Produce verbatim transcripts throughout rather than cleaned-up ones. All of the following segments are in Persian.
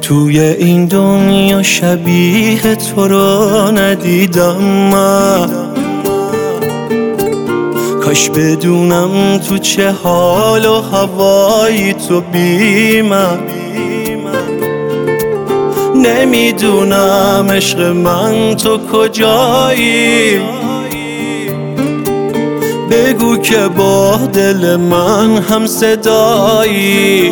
توی این دنیا شبیه تو رو ندیدم من، کاش بدونم تو چه حال و هوایی تو بی من. نمیدونم عشق من تو کجایی، بگو که با دل من هم صدایی.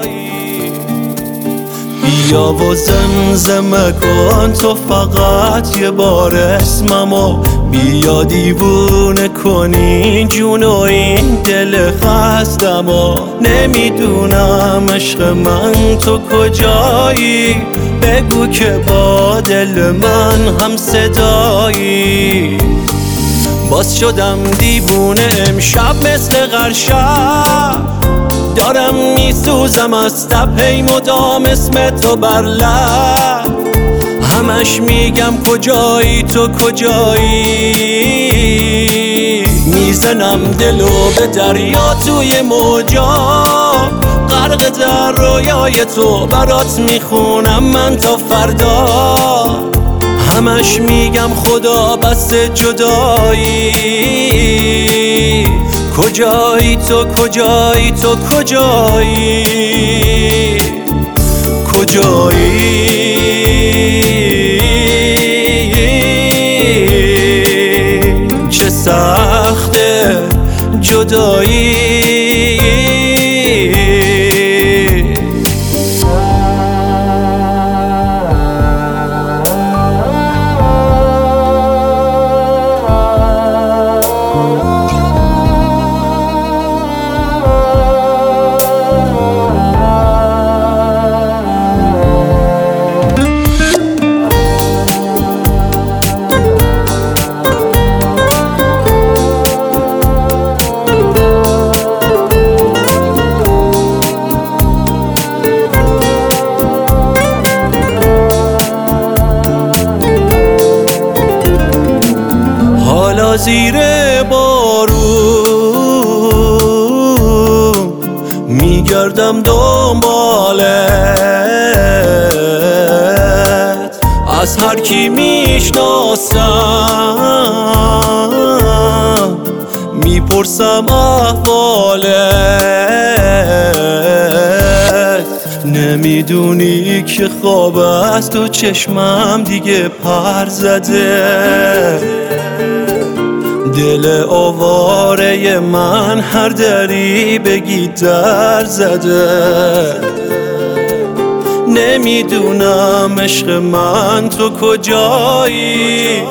بیا و زمزمه کن تو فقط یه بار اسممو، بیا دیوونه کنی جون و این دل خستمو. نمیدونم عشق من تو کجایی، بگو که با دل من هم صدایی. باز شدم دیوونه امشب مثل غرشب، دارم میسوزم از تب هی مدام اسم تو بر لب. همش میگم کجایی تو کجایی، میزنم دلو به دریا توی موجا، غرق در رویای تو برات میخونم من تا فردا. همش میگم خدا بس جدایی، کجایی تو کجایی تو کجایی کجایی. چه سخته جدایی. حالا زیر بارون میگردم دنبالت، از هر کی میشناسم میپرسم احوالت. نمیدونی که خواب از تو چشمم دیگه پر زده، دل آواره من هر دری بگی در زده. نمیدونم عشق من تو کجایی،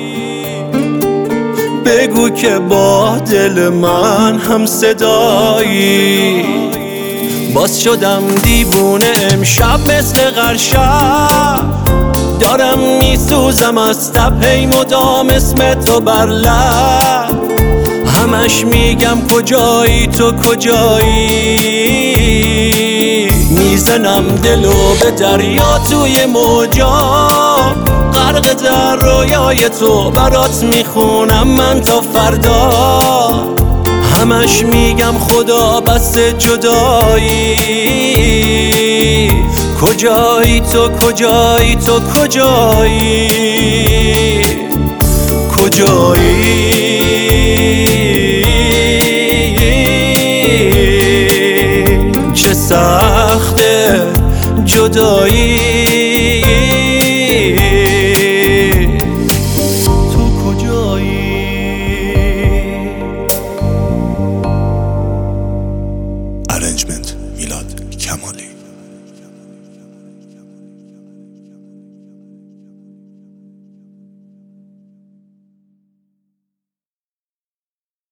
بگو که با دل من هم صدایی. باز شدم دیوونه امشب مثل غرشب، دارم میسوزم از تب هی مدام اسم تو بر لب. همش میگم کجایی تو کجایی، میزنم دلو به دریا توی موجا، غرق در رویای تو برات میخونم من تا فردا. همش میگم خدا بس جدایی، کجایی تو کجایی تو کجایی کجایی. چه سخته جدایی. تو کجایی. ارنجمنت میلاد کمالی.